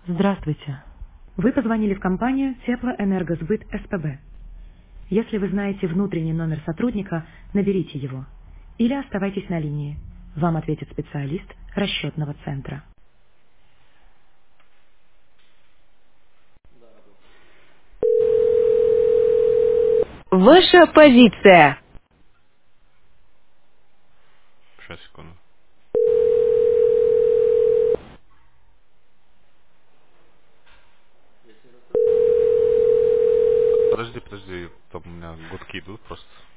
Здравствуйте. Вы позвонили в компанию Теплоэнергосбыт СПБ. Если вы знаете внутренний номер сотрудника, наберите его. Или оставайтесь на линии. Вам ответит специалист расчетного центра. Ваша позиция. Сейчас, секунду. Подожди, там у меня гудки идут просто.